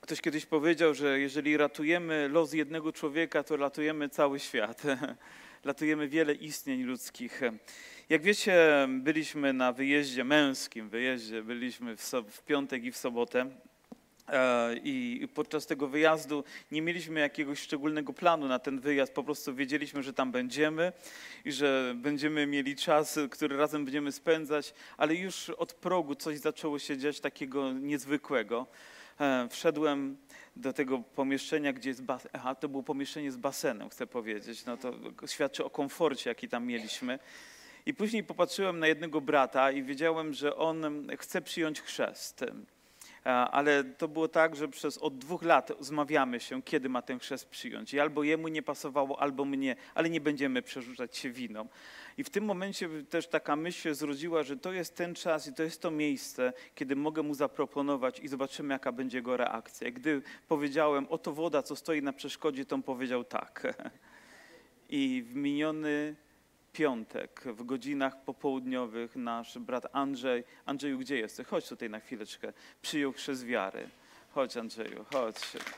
Ktoś kiedyś powiedział, że jeżeli ratujemy los jednego człowieka, to ratujemy cały świat. Ratujemy wiele istnień ludzkich. Jak wiecie, byliśmy na wyjeździe, męskim wyjeździe, byliśmy w piątek i w sobotę. I podczas tego wyjazdu nie mieliśmy jakiegoś szczególnego planu na ten wyjazd, po prostu wiedzieliśmy, że tam będziemy i że będziemy mieli czas, który razem będziemy spędzać, ale już od progu coś zaczęło się dziać takiego niezwykłego. Wszedłem do tego pomieszczenia, gdzie jest basen. Aha, to było pomieszczenie z basenem, chcę powiedzieć. No to świadczy o komforcie, jaki tam mieliśmy. I później popatrzyłem na jednego brata i wiedziałem, że on chce przyjąć chrzest. Ale to było tak, że od 2 lat zmawiamy się, kiedy ma ten chrzest przyjąć. I albo jemu nie pasowało, albo mnie, ale nie będziemy przerzucać się winą. I w tym momencie też taka myśl się zrodziła, że to jest ten czas i to jest to miejsce, kiedy mogę mu zaproponować i zobaczymy, jaka będzie jego reakcja. Gdy powiedziałem, oto woda, co stoi na przeszkodzie, to on powiedział tak. I w miniony piątek, w godzinach popołudniowych nasz brat Andrzeju, gdzie jesteś? Chodź tutaj na chwileczkę, przyjął chrzest wiary. Chodź Andrzeju, chodź.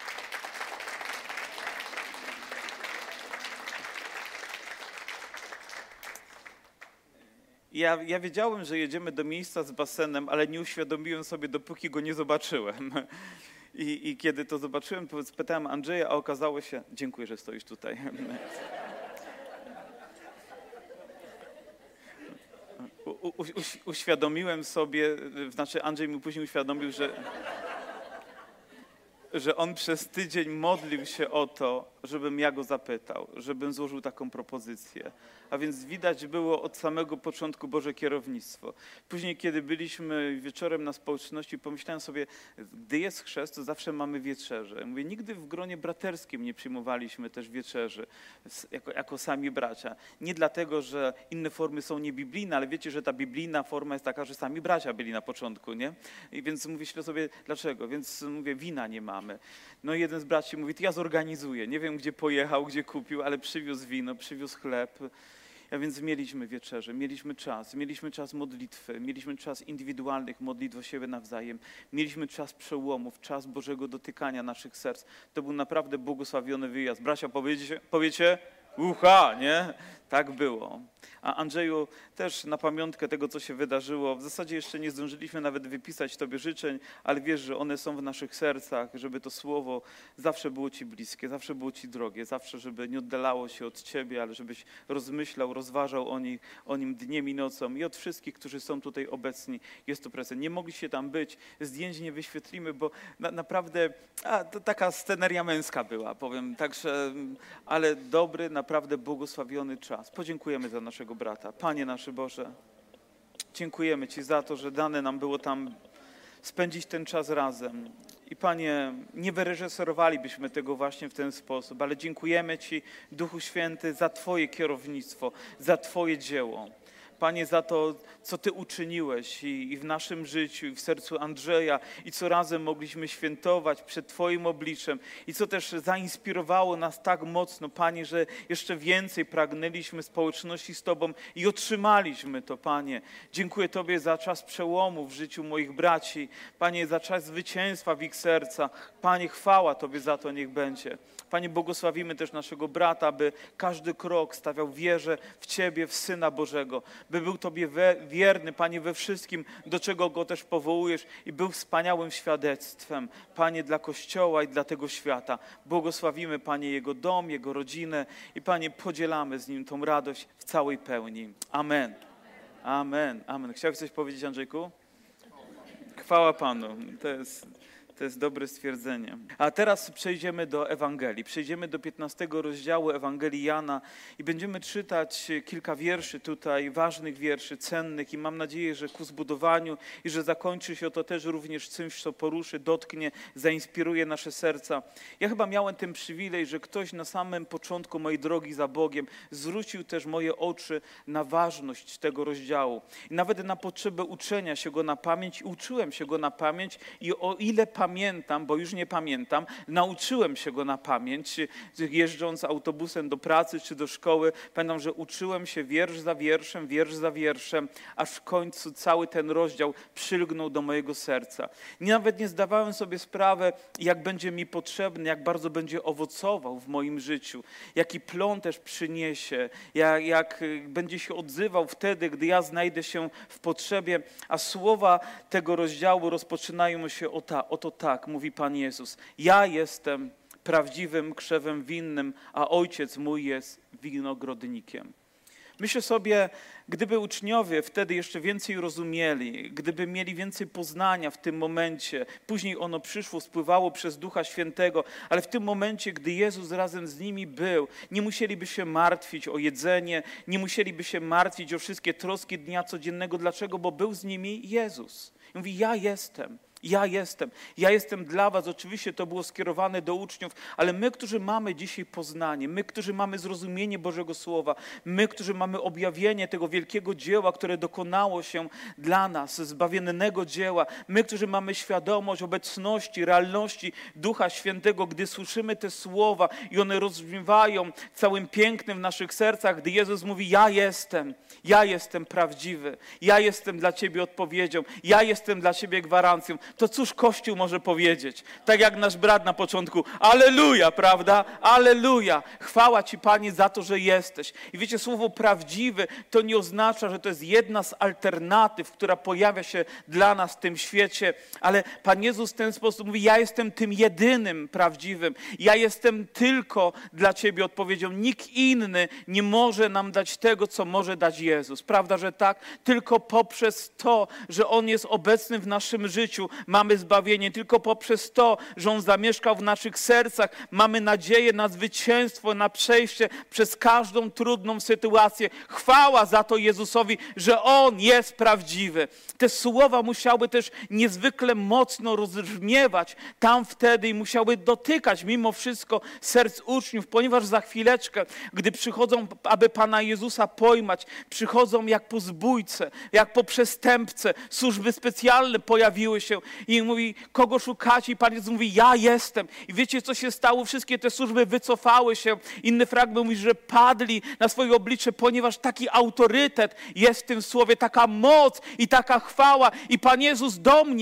Ja wiedziałem, że jedziemy do miejsca z basenem, ale nie uświadomiłem sobie, dopóki go nie zobaczyłem. I kiedy to zobaczyłem, to spytałem Andrzeja, a okazało się, dziękuję, że stoisz tutaj. Uświadomiłem sobie, znaczy Andrzej mi później uświadomił, że on przez tydzień modlił się o to, żebym ja go zapytał, żebym złożył taką propozycję. A więc widać było od samego początku Boże kierownictwo. Później, kiedy byliśmy wieczorem na społeczności, pomyślałem sobie, gdy jest chrzest, to zawsze mamy wieczerzę. Mówię, nigdy w gronie braterskim nie przyjmowaliśmy też wieczerzy jako sami bracia. Nie dlatego, że inne formy są niebiblijne, ale wiecie, że ta biblijna forma jest taka, że sami bracia byli na początku, nie? I więc myślę sobie, dlaczego? Więc mówię, wina nie mamy. No i jeden z braci mówi, ja zorganizuję. Nie wiem, gdzie pojechał, gdzie kupił, ale przywiózł wino, przywiózł chleb. A więc mieliśmy wieczerzę, mieliśmy czas modlitwy, mieliśmy czas indywidualnych modlitw o siebie nawzajem, mieliśmy czas przełomów, czas Bożego dotykania naszych serc. To był naprawdę błogosławiony wyjazd. Bracia, powiecie? Ucha, nie? Tak było. A Andrzeju, też na pamiątkę tego, co się wydarzyło, w zasadzie jeszcze nie zdążyliśmy nawet wypisać Tobie życzeń, ale wiesz, że one są w naszych sercach, żeby to słowo zawsze było Ci bliskie, zawsze było Ci drogie, zawsze, żeby nie oddalało się od Ciebie, ale żebyś rozmyślał, rozważał o nim dniem i nocą. I od wszystkich, którzy są tutaj obecni, jest to prezent. Nie mogliście tam być, zdjęć nie wyświetlimy, bo naprawdę to taka sceneria męska była, powiem, także, ale dobry, naprawdę błogosławiony czas. Podziękujemy za naszego brata. Panie nasz Boże, dziękujemy Ci za to, że dane nam było tam spędzić ten czas razem. I Panie, nie wyreżyserowalibyśmy tego właśnie w ten sposób, ale dziękujemy Ci, Duchu Święty, za Twoje kierownictwo, za Twoje dzieło. Panie, za to, co Ty uczyniłeś i w naszym życiu, i w sercu Andrzeja, i co razem mogliśmy świętować przed Twoim obliczem, i co też zainspirowało nas tak mocno, Panie, że jeszcze więcej pragnęliśmy społeczności z Tobą i otrzymaliśmy to, Panie. Dziękuję Tobie za czas przełomu w życiu moich braci, Panie, za czas zwycięstwa w ich sercach. Panie, chwała Tobie za to niech będzie. Panie, błogosławimy też naszego brata, by każdy krok stawiał wierę w Ciebie, w Syna Bożego, by był Tobie wierny, Panie, we wszystkim, do czego Go też powołujesz i był wspaniałym świadectwem, Panie, dla Kościoła i dla tego świata. Błogosławimy, Panie, Jego dom, Jego rodzinę i, Panie, podzielamy z Nim tą radość w całej pełni. Amen. Amen. Amen. Chciałeś coś powiedzieć, Andrzejku? Chwała Panu. To jest dobre stwierdzenie. A teraz przejdziemy do Ewangelii. Przejdziemy do 15 rozdziału Ewangelii Jana i będziemy czytać kilka wierszy tutaj, ważnych wierszy, cennych i mam nadzieję, że ku zbudowaniu i że zakończy się to też również czymś, co poruszy, dotknie, zainspiruje nasze serca. Ja chyba miałem ten przywilej, że ktoś na samym początku mojej drogi za Bogiem zwrócił też moje oczy na ważność tego rozdziału. I nawet na potrzebę uczenia się go na pamięć i uczyłem się go na pamięć i o ile pamiętam, pamiętam, bo już nie pamiętam, nauczyłem się go na pamięć, jeżdżąc autobusem do pracy czy do szkoły. Pamiętam, że uczyłem się wiersz za wierszem, aż w końcu cały ten rozdział przylgnął do mojego serca. Nawet nie zdawałem sobie sprawy, jak będzie mi potrzebny, jak bardzo będzie owocował w moim życiu, jaki plon też przyniesie, jak będzie się odzywał wtedy, gdy ja znajdę się w potrzebie. A słowa tego rozdziału rozpoczynają się oto tak, mówi Pan Jezus. Ja jestem prawdziwym krzewem winnym, a Ojciec mój jest winogrodnikiem. Myślę sobie, gdyby uczniowie wtedy jeszcze więcej rozumieli, gdyby mieli więcej poznania w tym momencie, później ono przyszło, spływało przez Ducha Świętego, ale w tym momencie, gdy Jezus razem z nimi był, nie musieliby się martwić o jedzenie, nie musieliby się martwić o wszystkie troski dnia codziennego. Dlaczego? Bo był z nimi Jezus. I mówi, ja jestem dla was. Oczywiście to było skierowane do uczniów, ale my, którzy mamy dzisiaj poznanie, my, którzy mamy zrozumienie Bożego Słowa, my, którzy mamy objawienie tego wielkiego dzieła, które dokonało się dla nas, zbawiennego dzieła, my, którzy mamy świadomość obecności, realności Ducha Świętego, gdy słyszymy te słowa i one rozbrzmiewają całym pięknem w naszych sercach, gdy Jezus mówi, ja jestem prawdziwy, ja jestem dla ciebie odpowiedzią, ja jestem dla ciebie gwarancją. To cóż Kościół może powiedzieć? Tak jak nasz brat na początku. Alleluja, prawda? Alleluja. Chwała Ci, Panie, za to, że jesteś. I wiecie, słowo prawdziwy to nie oznacza, że to jest jedna z alternatyw, która pojawia się dla nas w tym świecie, ale Pan Jezus w ten sposób mówi, ja jestem tym jedynym prawdziwym. Ja jestem tylko dla Ciebie odpowiedzią. Nikt inny nie może nam dać tego, co może dać Jezus. Prawda, że tak? Tylko poprzez to, że On jest obecny w naszym życiu, mamy zbawienie. Tylko poprzez to, że On zamieszkał w naszych sercach, mamy nadzieję na zwycięstwo, na przejście przez każdą trudną sytuację. Chwała za to Jezusowi, że On jest prawdziwy. Te słowa musiały też niezwykle mocno rozbrzmiewać tam wtedy i musiały dotykać mimo wszystko serc uczniów, ponieważ za chwileczkę, gdy przychodzą, aby Pana Jezusa pojmać, przychodzą jak po zbójce, jak po przestępce. Służby specjalne pojawiły się i mówi, kogo szukacie? I Pan Jezus mówi, ja jestem. I wiecie, co się stało? Wszystkie te służby wycofały się. Inny fragment mówi, że padli na swoje oblicze, ponieważ taki autorytet jest w tym słowie, taka moc i taka chwała. I Pan Jezus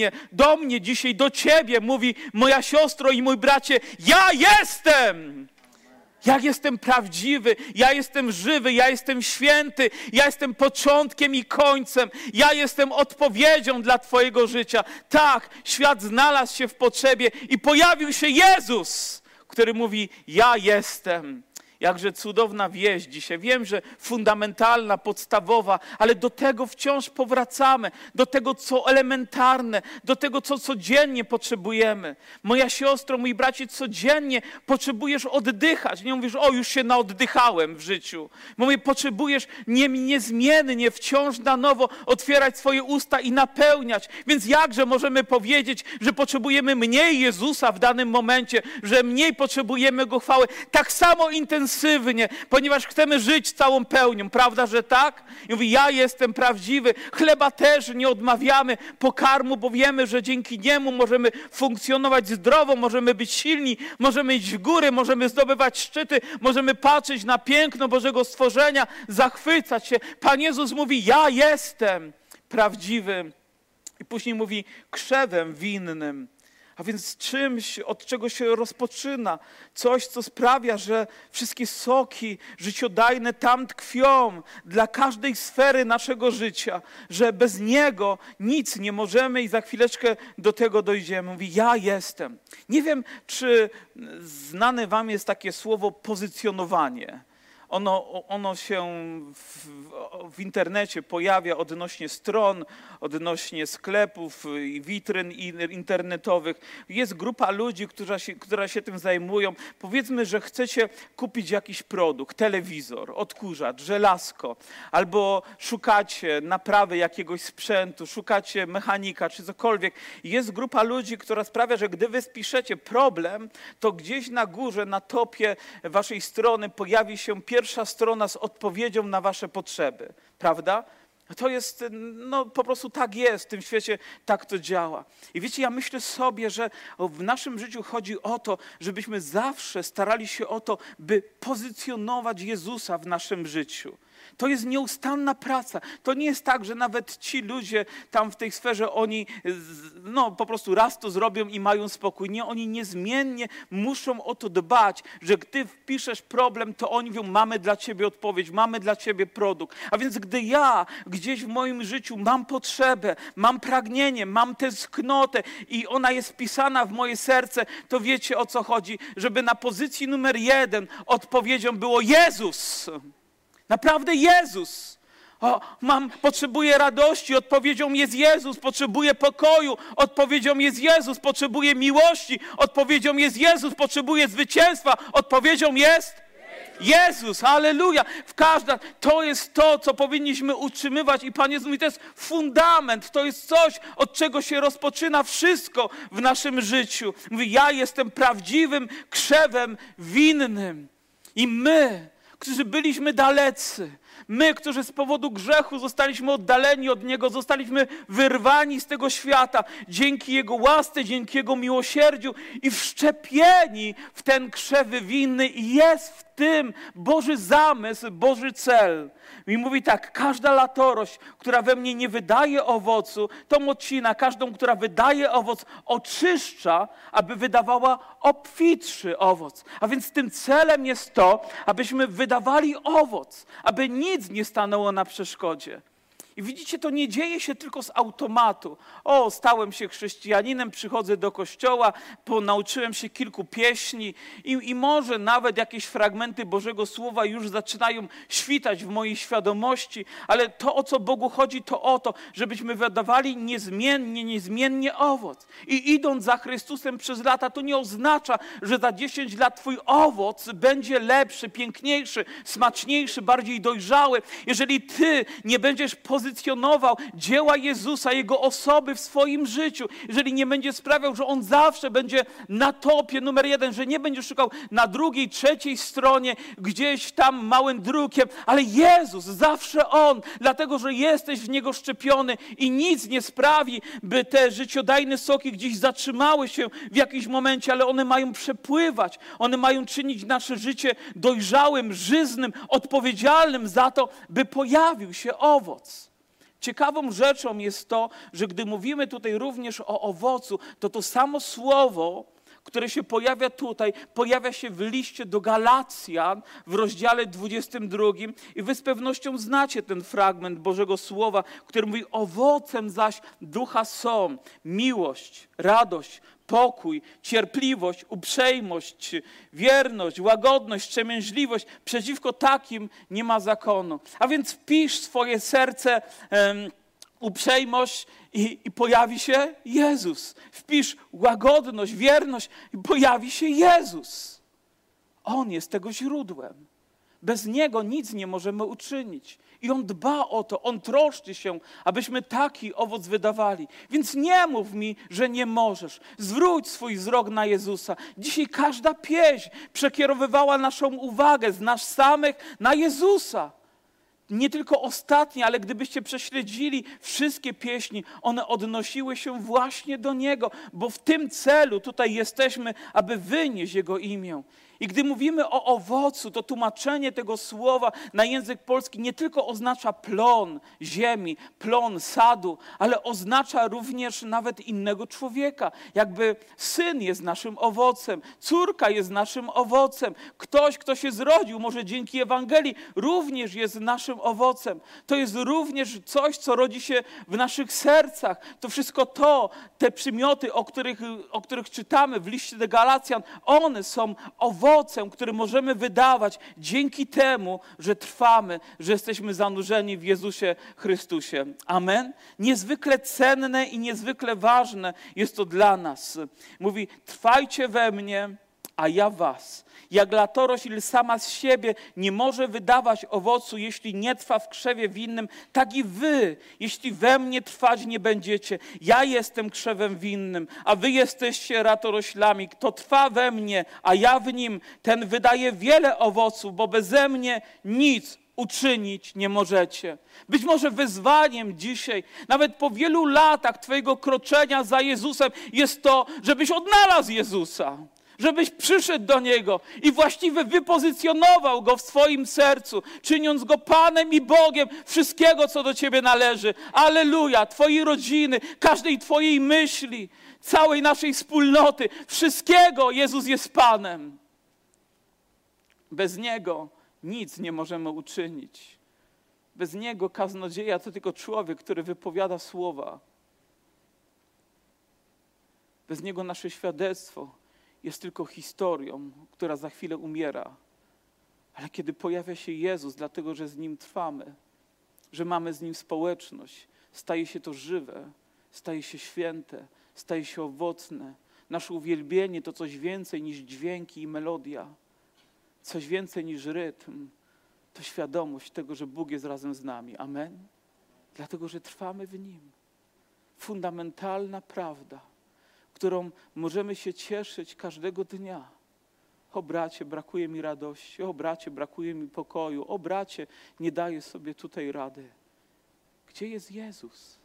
do mnie dzisiaj, do ciebie mówi, moja siostro i mój bracie, ja jestem! Ja jestem prawdziwy, ja jestem żywy, ja jestem święty, ja jestem początkiem i końcem, ja jestem odpowiedzią dla twojego życia. Tak, świat znalazł się w potrzebie i pojawił się Jezus, który mówi, ja jestem. Jakże cudowna wieść dzisiaj. Wiem, że fundamentalna, podstawowa, ale do tego wciąż powracamy. Do tego, co elementarne, do tego, co codziennie potrzebujemy. Moja siostro, mój bracie, codziennie potrzebujesz oddychać. Nie mówisz, o, już się naoddychałem w życiu. Mówię, potrzebujesz niezmiennie, wciąż na nowo otwierać swoje usta i napełniać. Więc jakże możemy powiedzieć, że potrzebujemy mniej Jezusa w danym momencie, że mniej potrzebujemy Go chwały. Tak samo intensywnie, ponieważ chcemy żyć całą pełnią. Prawda, że tak? I mówi, ja jestem prawdziwy. Chleba też nie odmawiamy, pokarmu, bo wiemy, że dzięki niemu możemy funkcjonować zdrowo, możemy być silni, możemy iść w góry, możemy zdobywać szczyty, możemy patrzeć na piękno Bożego stworzenia, zachwycać się. Pan Jezus mówi, ja jestem prawdziwy. I później mówi, krzewem winnym. A więc czymś, od czego się rozpoczyna. Coś, co sprawia, że wszystkie soki życiodajne tam tkwią dla każdej sfery naszego życia. Że bez Niego nic nie możemy i za chwileczkę do tego dojdziemy. Mówi, ja jestem. Nie wiem, czy znane wam jest takie słowo pozycjonowanie. Ono się w internecie pojawia odnośnie stron, odnośnie sklepów i witryn internetowych. Jest grupa ludzi, która się tym zajmują. Powiedzmy, że chcecie kupić jakiś produkt, telewizor, odkurzacz, żelazko, albo szukacie naprawy jakiegoś sprzętu, szukacie mechanika czy cokolwiek. Jest grupa ludzi, która sprawia, że gdy wy wpiszecie problem, to gdzieś na górze, na topie waszej strony pojawi się pierwsza strona z odpowiedzią na wasze potrzeby, prawda? To jest, no po prostu tak jest, w tym świecie tak to działa. I wiecie, ja myślę sobie, że w naszym życiu chodzi o to, żebyśmy zawsze starali się o to, by pozycjonować Jezusa w naszym życiu. To jest nieustanna praca. To nie jest tak, że nawet ci ludzie tam w tej sferze, oni no, po prostu raz to zrobią i mają spokój. Nie, oni niezmiennie muszą o to dbać, że gdy wpiszesz problem, to oni mówią, mamy dla ciebie odpowiedź, mamy dla ciebie produkt. A więc gdy ja gdzieś w moim życiu mam potrzebę, mam pragnienie, mam tęsknotę i ona jest wpisana w moje serce, to wiecie, o co chodzi, żeby na pozycji numer 1 odpowiedzią było Jezus. Naprawdę Jezus. Potrzebuję radości, odpowiedzią jest Jezus. Potrzebuję pokoju, odpowiedzią jest Jezus. Potrzebuję miłości, odpowiedzią jest Jezus. Potrzebuję zwycięstwa, odpowiedzią jest Jezus. Halleluja. To jest to, co powinniśmy utrzymywać i Pan Jezus mówi, to jest fundament, to jest coś, od czego się rozpoczyna wszystko w naszym życiu. Mówi, ja jestem prawdziwym krzewem winnym. I my, którzy byliśmy dalecy, my, którzy z powodu grzechu zostaliśmy oddaleni od Niego, zostaliśmy wyrwani z tego świata, dzięki Jego łasce, dzięki Jego miłosierdziu i wszczepieni w ten krzew winny i jest w tym Boży zamysł, Boży cel. I mówi tak, każda latorość, która we mnie nie wydaje owocu, tą odcina, każdą, która wydaje owoc, oczyszcza, aby wydawała obfitszy owoc. A więc tym celem jest to, abyśmy wydawali owoc, aby nic nie stanęło na przeszkodzie. I widzicie, to nie dzieje się tylko z automatu. Stałem się chrześcijaninem, przychodzę do kościoła, nauczyłem się kilku pieśni i może nawet jakieś fragmenty Bożego Słowa już zaczynają świtać w mojej świadomości, ale to, o co Bogu chodzi, to o to, żebyśmy wydawali niezmiennie owoc. I idąc za Chrystusem przez lata, to nie oznacza, że za 10 lat twój owoc będzie lepszy, piękniejszy, smaczniejszy, bardziej dojrzały. Jeżeli ty nie będziesz pozycjonował dzieła Jezusa, Jego osoby w swoim życiu, jeżeli nie będzie sprawiał, że On zawsze będzie na topie numer 1, że nie będzie szukał na drugiej, trzeciej stronie, gdzieś tam małym drukiem, ale Jezus, zawsze On, dlatego, że jesteś w Niego szczepiony i nic nie sprawi, by te życiodajne soki gdzieś zatrzymały się w jakimś momencie, ale one mają przepływać, one mają czynić nasze życie dojrzałym, żyznym, odpowiedzialnym za to, by pojawił się owoc. Ciekawą rzeczą jest to, że gdy mówimy tutaj również o owocu, to samo słowo, które się pojawia tutaj, pojawia się w liście do Galacjan w rozdziale 22 i wy z pewnością znacie ten fragment Bożego Słowa, który mówi, owocem zaś ducha są miłość, radość, pokój, cierpliwość, uprzejmość, wierność, łagodność, wstrzemięźliwość. Przeciwko takim nie ma zakonu. A więc wpisz w swoje serce uprzejmość i pojawi się Jezus. Wpisz łagodność, wierność i pojawi się Jezus. On jest tego źródłem. Bez Niego nic nie możemy uczynić. I On dba o to, On troszczy się, abyśmy taki owoc wydawali. Więc nie mów mi, że nie możesz. Zwróć swój wzrok na Jezusa. Dzisiaj każda pieśń przekierowywała naszą uwagę z nas samych na Jezusa. Nie tylko ostatnie, ale gdybyście prześledzili wszystkie pieśni, one odnosiły się właśnie do Niego, bo w tym celu tutaj jesteśmy, aby wynieść Jego imię. I gdy mówimy o owocu, to tłumaczenie tego słowa na język polski nie tylko oznacza plon ziemi, plon sadu, ale oznacza również nawet innego człowieka. Jakby syn jest naszym owocem, córka jest naszym owocem, ktoś, kto się zrodził, może dzięki Ewangelii, również jest naszym owocem. To jest również coś, co rodzi się w naszych sercach. To wszystko te przymioty, o których czytamy w liście do Galacjan, one są owocem, który możemy wydawać dzięki temu, że trwamy, że jesteśmy zanurzeni w Jezusie Chrystusie. Amen? Niezwykle cenne i niezwykle ważne jest to dla nas. Mówi, trwajcie we mnie, a ja was. Jak latorośl sama z siebie nie może wydawać owocu, jeśli nie trwa w krzewie winnym, tak i wy, jeśli we mnie trwać nie będziecie. Ja jestem krzewem winnym, a wy jesteście latoroślami. Kto trwa we mnie, a ja w nim, ten wydaje wiele owoców, bo beze mnie nic uczynić nie możecie. Być może wyzwaniem dzisiaj, nawet po wielu latach twojego kroczenia za Jezusem, jest to, żebyś odnalazł Jezusa. Żebyś przyszedł do Niego i właściwie wypozycjonował Go w swoim sercu, czyniąc Go Panem i Bogiem wszystkiego, co do Ciebie należy. Alleluja! Twojej rodziny, każdej Twojej myśli, całej naszej wspólnoty, wszystkiego Jezus jest Panem. Bez Niego nic nie możemy uczynić. Bez Niego kaznodzieja to tylko człowiek, który wypowiada słowa. Bez Niego nasze świadectwo jest tylko historią, która za chwilę umiera. Ale kiedy pojawia się Jezus, dlatego że z Nim trwamy, że mamy z Nim społeczność, staje się to żywe, staje się święte, staje się owocne. Nasze uwielbienie to coś więcej niż dźwięki i melodia, coś więcej niż rytm. To świadomość tego, że Bóg jest razem z nami. Amen? Dlatego, że trwamy w Nim. Fundamentalna prawda, którą możemy się cieszyć każdego dnia. O bracie, brakuje mi radości. O bracie, brakuje mi pokoju. O bracie, nie daję sobie tutaj rady. Gdzie jest Jezus?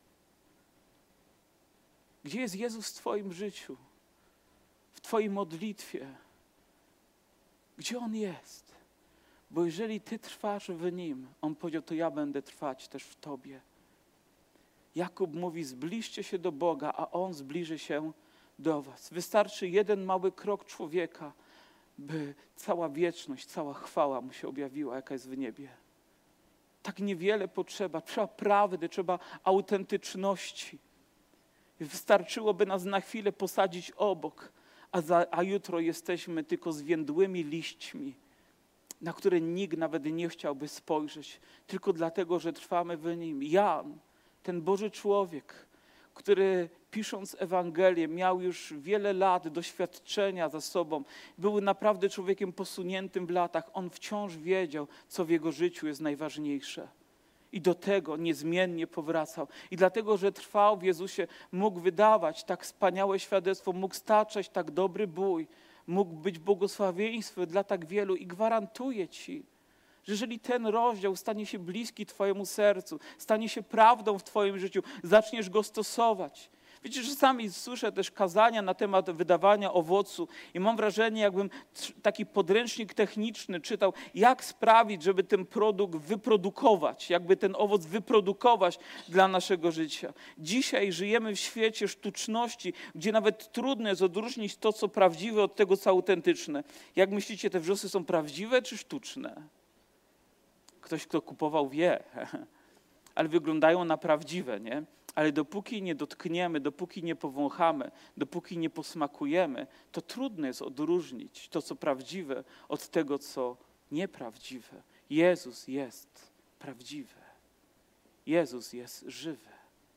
Gdzie jest Jezus w twoim życiu? W twojej modlitwie? Gdzie On jest? Bo jeżeli ty trwasz w Nim, On powiedział, to ja będę trwać też w tobie. Jakub mówi, zbliżcie się do Boga, a On zbliży się do was. Wystarczy jeden mały krok człowieka, by cała wieczność, cała chwała Mu się objawiła, jaka jest w niebie. Tak niewiele potrzeba. Trzeba prawdy, trzeba autentyczności. Wystarczyłoby nas na chwilę posadzić obok, a jutro jesteśmy tylko zwiędłymi liśćmi, na które nikt nawet nie chciałby spojrzeć, tylko dlatego, że trwamy w Nim. Jan, ten Boży człowiek, który pisząc Ewangelię miał już wiele lat doświadczenia za sobą, był naprawdę człowiekiem posuniętym w latach. On wciąż wiedział, co w jego życiu jest najważniejsze. I do tego niezmiennie powracał. I dlatego, że trwał w Jezusie, mógł wydawać tak wspaniałe świadectwo, mógł staczać tak dobry bój, mógł być błogosławieństwem dla tak wielu. I gwarantuję ci, że jeżeli ten rozdział stanie się bliski twojemu sercu, stanie się prawdą w twoim życiu, zaczniesz go stosować. Wiecie, że czasami słyszę też kazania na temat wydawania owocu i mam wrażenie, jakbym taki podręcznik techniczny czytał, jak sprawić, żeby ten produkt wyprodukować, jakby ten owoc wyprodukować dla naszego życia. Dzisiaj żyjemy w świecie sztuczności, gdzie nawet trudno jest odróżnić to, co prawdziwe, od tego, co autentyczne. Jak myślicie, te wrzosy są prawdziwe czy sztuczne? Ktoś, kto kupował, wie, ale wyglądają na prawdziwe, nie? Ale dopóki nie dotkniemy, dopóki nie powąchamy, dopóki nie posmakujemy, to trudno jest odróżnić to, co prawdziwe, od tego, co nieprawdziwe. Jezus jest prawdziwy. Jezus jest żywy.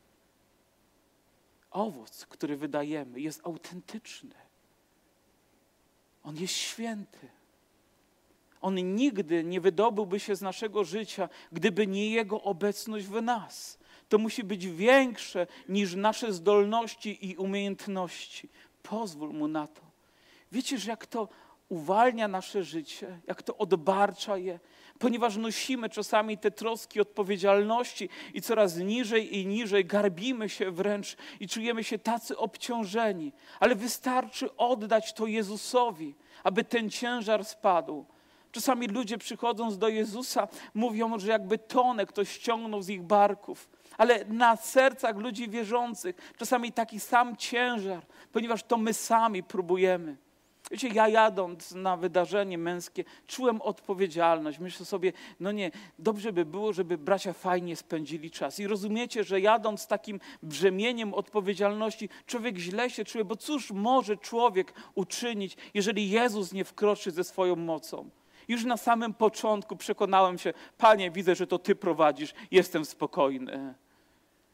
Owoc, który wydajemy, jest autentyczny. On jest święty. On nigdy nie wydobyłby się z naszego życia, gdyby nie Jego obecność w nas. To musi być większe niż nasze zdolności i umiejętności. Pozwól Mu na to. Wiecie, że jak to uwalnia nasze życie, jak to odbarcza je, ponieważ nosimy czasami te troski odpowiedzialności i coraz niżej i niżej garbimy się wręcz i czujemy się tacy obciążeni. Ale wystarczy oddać to Jezusowi, aby ten ciężar spadł. Czasami ludzie przychodząc do Jezusa mówią, że jakby tonę ktoś ściągnął z ich barków. Ale na sercach ludzi wierzących czasami taki sam ciężar, ponieważ to my sami próbujemy. Wiecie, ja jadąc na wydarzenie męskie, czułem odpowiedzialność. Myślę sobie, no nie, dobrze by było, żeby bracia fajnie spędzili czas. I rozumiecie, że jadąc z takim brzemieniem odpowiedzialności, człowiek źle się czuje, bo cóż może człowiek uczynić, jeżeli Jezus nie wkroczy ze swoją mocą? Już na samym początku przekonałem się, Panie, widzę, że to Ty prowadzisz, jestem spokojny.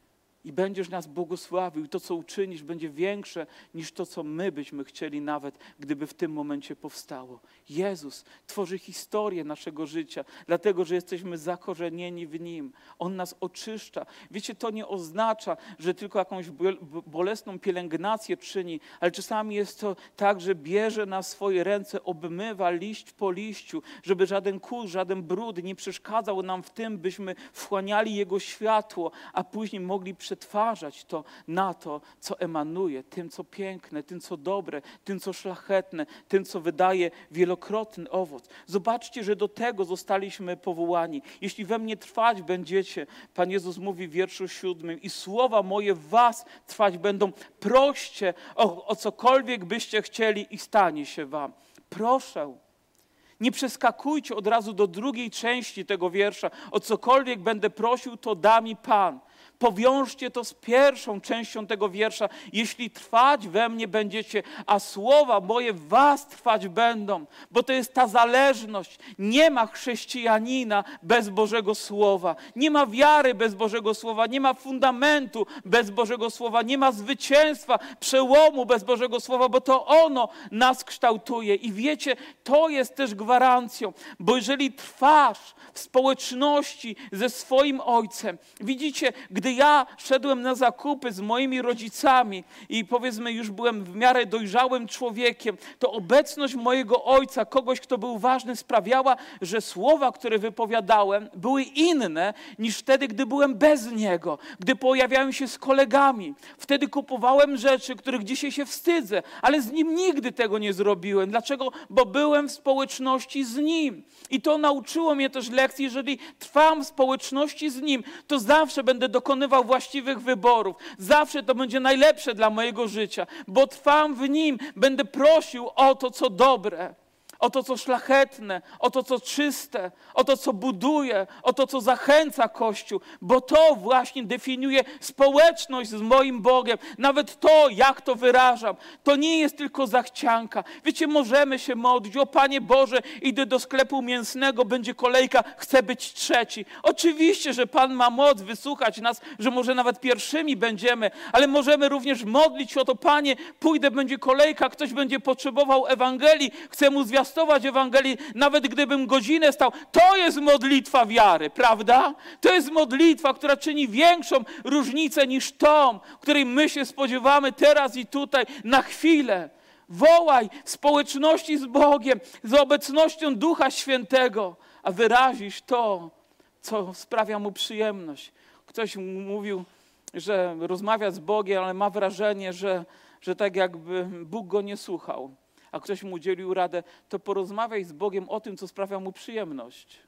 i będziesz nas błogosławił i to, co uczynisz, będzie większe niż to, co my byśmy chcieli nawet, gdyby w tym momencie powstało. Jezus tworzy historię naszego życia, dlatego, że jesteśmy zakorzenieni w Nim. On nas oczyszcza. Wiecie, to nie oznacza, że tylko jakąś bolesną pielęgnację czyni, ale czasami jest to tak, że bierze na swoje ręce, obmywa liść po liściu, żeby żaden kurz, żaden brud nie przeszkadzał nam w tym, byśmy wchłaniali Jego światło, a później mogli przetwarzać to na to, co emanuje, tym, co piękne, tym, co dobre, tym, co szlachetne, tym, co wydaje wielokrotny owoc. Zobaczcie, że do tego zostaliśmy powołani. Jeśli we mnie trwać będziecie, Pan Jezus mówi w wierszu 7, i słowa moje w was trwać będą. Proście o cokolwiek byście chcieli i stanie się wam. Proszę. Nie przeskakujcie od razu do drugiej części tego wiersza. O cokolwiek będę prosił, to da mi Pan. Powiążcie to z pierwszą częścią tego wiersza. Jeśli trwać we mnie będziecie, a słowa moje w was trwać będą. Bo to jest ta zależność. Nie ma chrześcijanina bez Bożego Słowa. Nie ma wiary bez Bożego Słowa. Nie ma fundamentu bez Bożego Słowa. Nie ma zwycięstwa, przełomu bez Bożego Słowa, bo to ono nas kształtuje. I wiecie, to jest też gwarancją. Bo jeżeli trwasz w społeczności ze swoim Ojcem, widzicie, gdy ja szedłem na zakupy z moimi rodzicami i powiedzmy już byłem w miarę dojrzałym człowiekiem, to obecność mojego ojca, kogoś, kto był ważny, sprawiała, że słowa, które wypowiadałem, były inne niż wtedy, gdy byłem bez niego, gdy pojawiałem się z kolegami. Wtedy kupowałem rzeczy, których dzisiaj się wstydzę, ale z nim nigdy tego nie zrobiłem. Dlaczego? Bo byłem w społeczności z nim. I to nauczyło mnie też lekcji, jeżeli trwam w społeczności z nim, to zawsze będę dokonywał właściwych wyborów. Zawsze to będzie najlepsze dla mojego życia, bo trwam w nim, będę prosił o to, co dobre, o to, co szlachetne, o to, co czyste, o to, co buduje, o to, co zachęca Kościół, bo to właśnie definiuje społeczność z moim Bogiem. Nawet to, jak to wyrażam, to nie jest tylko zachcianka. Wiecie, możemy się modlić, o Panie Boże, idę do sklepu mięsnego, będzie kolejka, chcę być trzeci. Oczywiście, że Pan ma moc wysłuchać nas, że może nawet pierwszymi będziemy, ale możemy również modlić się o to, Panie, pójdę, będzie kolejka, ktoś będzie potrzebował Ewangelii, chcę mu zwiastować Ewangelii, nawet gdybym godzinę stał. To jest modlitwa wiary, prawda? To jest modlitwa, która czyni większą różnicę niż tą, której my się spodziewamy teraz i tutaj, na chwilę. Wołaj w społeczności z Bogiem, z obecnością Ducha Świętego, a wyrazisz to, co sprawia mu przyjemność. Ktoś mówił, że rozmawia z Bogiem, ale ma wrażenie, że tak jakby Bóg go nie słuchał. A ktoś mu udzielił radę, to porozmawiaj z Bogiem o tym, co sprawia mu przyjemność.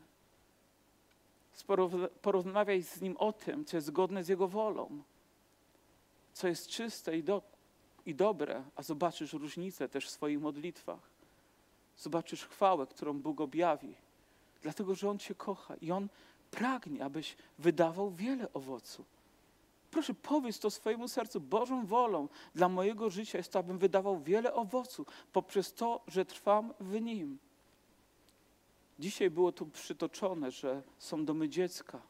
Porozmawiaj z Nim o tym, co jest zgodne z Jego wolą, co jest czyste i dobre, a zobaczysz różnicę też w swoich modlitwach. Zobaczysz chwałę, którą Bóg objawi, dlatego, że On Cię kocha i On pragnie, abyś wydawał wiele owocu. Proszę, powiedz to swojemu sercu. Bożą wolą dla mojego życia jest to, abym wydawał wiele owoców poprzez to, że trwam w Nim. Dzisiaj było tu przytoczone, że są domy dziecka.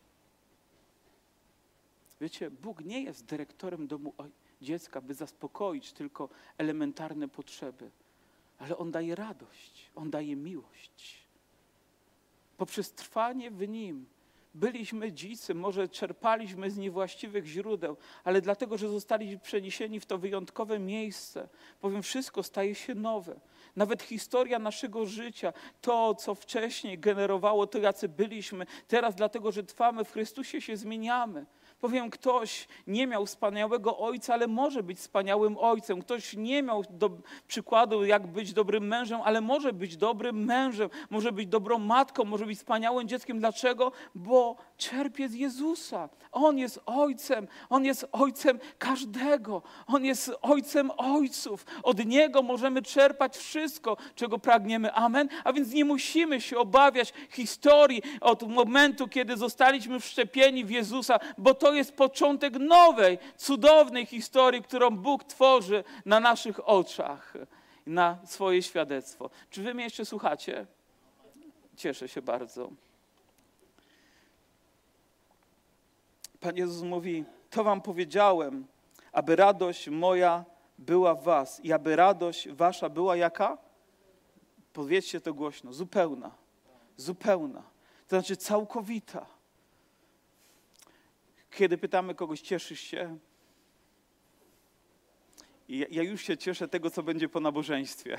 Wiecie, Bóg nie jest dyrektorem domu dziecka, by zaspokoić tylko elementarne potrzeby, ale On daje radość, On daje miłość. Poprzez trwanie w Nim byliśmy dzicy, może czerpaliśmy z niewłaściwych źródeł, ale dlatego, że zostaliśmy przeniesieni w to wyjątkowe miejsce, powiem, wszystko staje się nowe. Nawet historia naszego życia, to, co wcześniej generowało to, jacy byliśmy, teraz dlatego, że trwamy w Chrystusie, się zmieniamy. Powiem, ktoś nie miał wspaniałego ojca, ale może być wspaniałym ojcem. Ktoś nie miał przykładu, jak być dobrym mężem, ale może być dobrym mężem, może być dobrą matką, może być wspaniałym dzieckiem. Dlaczego? Bo czerpie z Jezusa. On jest ojcem każdego. On jest ojcem ojców. Od Niego możemy czerpać wszystko, czego pragniemy. Amen? A więc nie musimy się obawiać historii od momentu, kiedy zostaliśmy wszczepieni w Jezusa, bo to jest początek nowej, cudownej historii, którą Bóg tworzy na naszych oczach, na swoje świadectwo. Czy wy mnie jeszcze słuchacie? Cieszę się bardzo. Pan Jezus mówi, To wam powiedziałem, aby radość moja była w was i aby radość wasza była jaka? Powiedzcie to głośno, zupełna. Zupełna. To znaczy całkowita. Kiedy pytamy kogoś, cieszysz się? Ja już się cieszę tego, co będzie po nabożeństwie.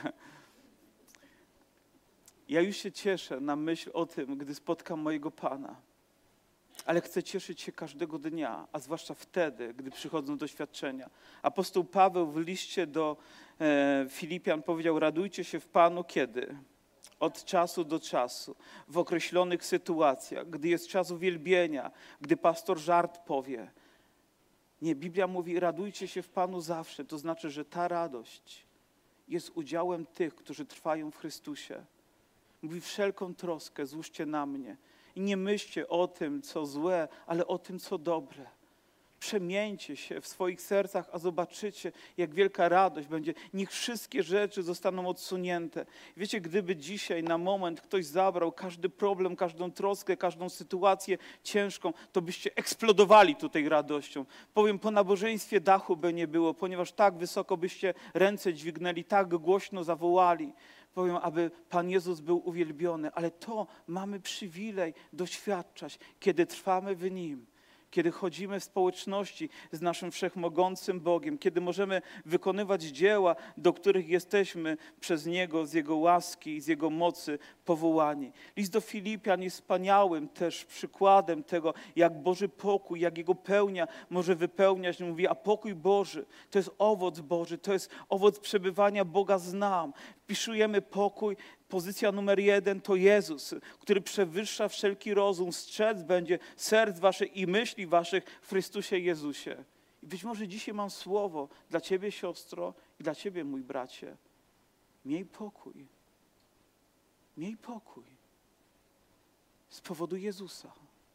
Ja już się cieszę na myśl o tym, gdy spotkam mojego Pana. Ale chcę cieszyć się każdego dnia, a zwłaszcza wtedy, gdy przychodzą doświadczenia. Apostoł Paweł w liście do Filipian powiedział, radujcie się w Panu kiedy? Od czasu do czasu, w określonych sytuacjach, gdy jest czas uwielbienia, gdy pastor żart powie. Nie, Biblia mówi, radujcie się w Panu zawsze. To znaczy, że ta radość jest udziałem tych, którzy trwają w Chrystusie. Mówi, wszelką troskę złóżcie na mnie. I nie myślcie o tym, co złe, ale o tym, co dobre. Przemieńcie się w swoich sercach, a zobaczycie, jak wielka radość będzie. Niech wszystkie rzeczy zostaną odsunięte. Wiecie, gdyby dzisiaj na moment ktoś zabrał każdy problem, każdą troskę, każdą sytuację ciężką, to byście eksplodowali tutaj radością. Powiem, po nabożeństwie dachu by nie było, ponieważ tak wysoko byście ręce dźwignęli, tak głośno zawołali. Powiem, aby Pan Jezus był uwielbiony, ale to mamy przywilej doświadczać, kiedy trwamy w Nim. Kiedy chodzimy w społeczności z naszym wszechmogącym Bogiem, kiedy możemy wykonywać dzieła, do których jesteśmy przez Niego, z Jego łaski i z Jego mocy powołani. List do Filipian jest wspaniałym też przykładem tego, jak Boży pokój, jak Jego pełnia może wypełniać. Mówi, a pokój Boży to jest owoc Boży, to jest owoc przebywania Boga z nami. Wpisujemy pokój. Pozycja numer 1 to Jezus, który przewyższa wszelki rozum, strzec będzie serc waszych i myśli waszych w Chrystusie Jezusie. I być może dzisiaj mam słowo dla ciebie, siostro, i dla ciebie, mój bracie. Miej pokój. Miej pokój. Z powodu Jezusa.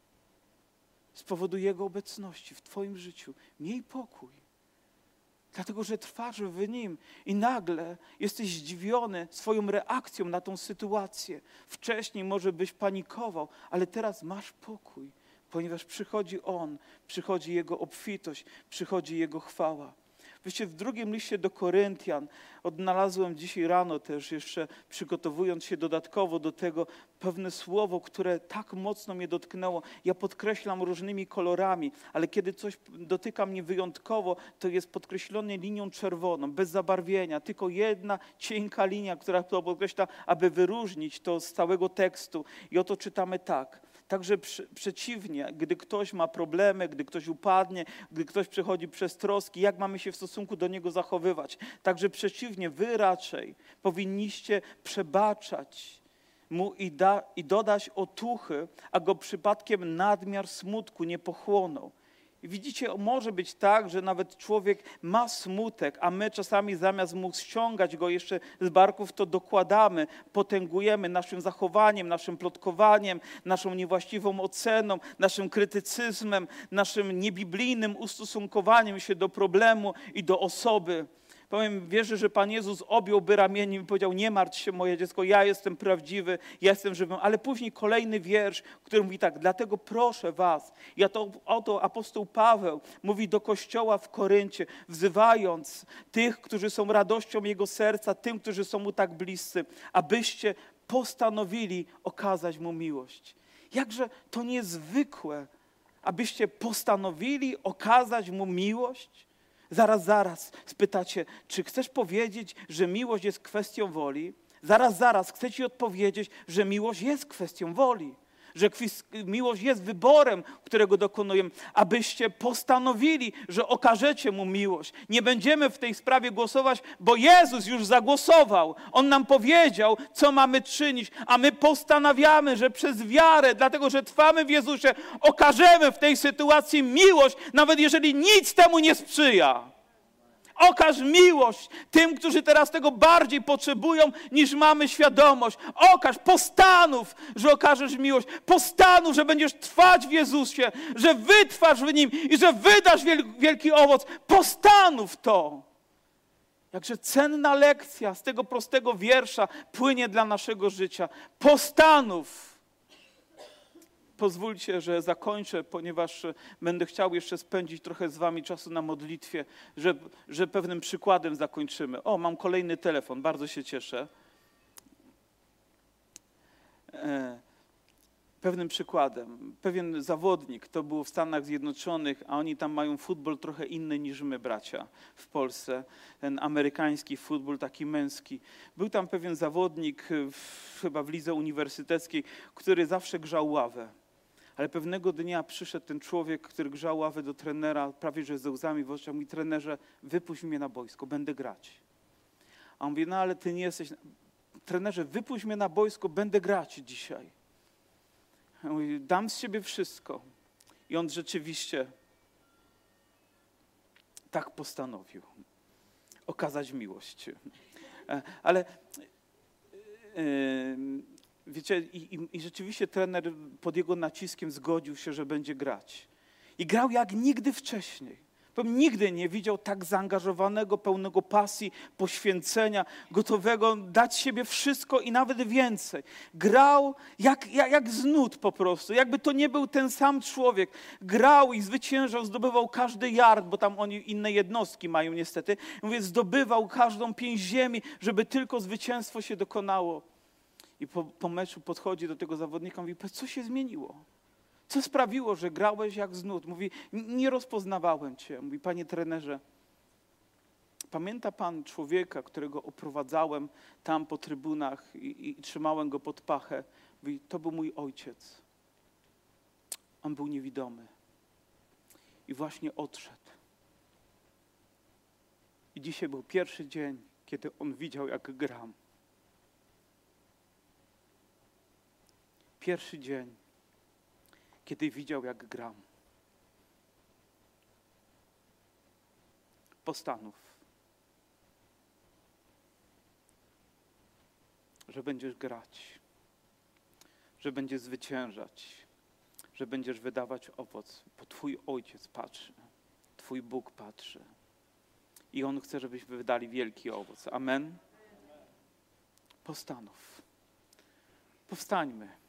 Z powodu Jego obecności w twoim życiu. Miej pokój. Dlatego, że trwasz w Nim i nagle jesteś zdziwiony swoją reakcją na tą sytuację. Wcześniej może byś panikował, ale teraz masz pokój, ponieważ przychodzi On, przychodzi Jego obfitość, przychodzi Jego chwała. Wiecie, w drugim liście do Koryntian odnalazłem dzisiaj rano też jeszcze, przygotowując się dodatkowo do tego, pewne słowo, które tak mocno mnie dotknęło. Ja podkreślam różnymi kolorami, ale kiedy coś dotyka mnie wyjątkowo, to jest podkreślone linią czerwoną, bez zabarwienia. Tylko jedna cienka linia, która to podkreśla, aby wyróżnić to z całego tekstu. I oto czytamy tak. Także przeciwnie, gdy ktoś ma problemy, gdy ktoś upadnie, gdy ktoś przechodzi przez troski, jak mamy się w stosunku do niego zachowywać? Także przeciwnie, wy raczej powinniście przebaczać mu i dodać otuchy, a go przypadkiem nadmiar smutku nie pochłonął. I widzicie, może być tak, że nawet człowiek ma smutek, a my czasami zamiast mu ściągać go jeszcze z barków, to dokładamy, potęgujemy naszym zachowaniem, naszym plotkowaniem, naszą niewłaściwą oceną, naszym krytycyzmem, naszym niebiblijnym ustosunkowaniem się do problemu i do osoby. Powiem, wierzę, że Pan Jezus objąłby ramieniem i powiedział, nie martw się moje dziecko, ja jestem prawdziwy, ja jestem żywym. Ale później kolejny wiersz, który mówi tak, dlatego proszę was. Oto apostoł Paweł mówi do kościoła w Koryncie, wzywając tych, którzy są radością jego serca, tym, którzy są mu tak bliscy, abyście postanowili okazać mu miłość. Jakże to niezwykłe, abyście postanowili okazać mu miłość. Zaraz, spytacie, czy chcesz powiedzieć, że miłość jest kwestią woli? Zaraz, chcę ci odpowiedzieć, że miłość jest kwestią woli. Że miłość jest wyborem, którego dokonujemy, abyście postanowili, że okażecie mu miłość. Nie będziemy w tej sprawie głosować, bo Jezus już zagłosował. On nam powiedział, co mamy czynić, a my postanawiamy, że przez wiarę, dlatego że trwamy w Jezusie, okażemy w tej sytuacji miłość, nawet jeżeli nic temu nie sprzyja. Okaż miłość tym, którzy teraz tego bardziej potrzebują, niż mamy świadomość. Postanów, że okażesz miłość. Postanów, że będziesz trwać w Jezusie, że wytrwasz w Nim i że wydasz wielki owoc. Postanów to. Jakże cenna lekcja z tego prostego wiersza płynie dla naszego życia. Postanów. pozwólcie, że zakończę, ponieważ będę chciał jeszcze spędzić trochę z wami czasu na modlitwie, że pewnym przykładem zakończymy. O, mam kolejny telefon, bardzo się cieszę. Pewnym przykładem. Pewien zawodnik, to był w Stanach Zjednoczonych, a oni tam mają futbol trochę inny niż my, bracia, w Polsce. Ten amerykański futbol, taki męski. Był tam pewien zawodnik, chyba w lidze uniwersyteckiej, który zawsze grzał ławę. Ale pewnego dnia przyszedł ten człowiek, który grzał ławę do trenera, prawie że ze łzami w oczach. Mówi: trenerze, wypuść mnie na boisko, będę grać. A on mówi: no ale ty nie jesteś... Trenerze, wypuść mnie na boisko, będę grać dzisiaj. Mówi: dam z siebie wszystko. I on rzeczywiście tak postanowił. Okazać miłość. Ale wiecie, i rzeczywiście trener pod jego naciskiem zgodził się, że będzie grać. I grał jak nigdy wcześniej. Nigdy nie widział tak zaangażowanego, pełnego pasji, poświęcenia, gotowego dać siebie wszystko i nawet więcej. Grał jak z nut po prostu, jakby to nie był ten sam człowiek. Grał i zwyciężał, zdobywał każdy yard, bo tam oni inne jednostki mają niestety. Mówię, zdobywał każdą pięść ziemi, żeby tylko zwycięstwo się dokonało. I po meczu podchodzi do tego zawodnika i mówi: co się zmieniło? Co sprawiło, że grałeś jak z nut? Mówi: nie rozpoznawałem cię. Mówi: panie trenerze, pamięta pan człowieka, którego oprowadzałem tam po trybunach i trzymałem go pod pachę? Mówi: to był mój ojciec. On był niewidomy. I właśnie odszedł. I dzisiaj był pierwszy dzień, kiedy on widział, jak gram. Pierwszy dzień, kiedy widział, jak gram. Postanów, że będziesz grać, że będziesz zwyciężać, że będziesz wydawać owoc, bo Twój Ojciec patrzy, Twój Bóg patrzy i On chce, żebyśmy wydali wielki owoc. Amen? Postanów. Powstańmy.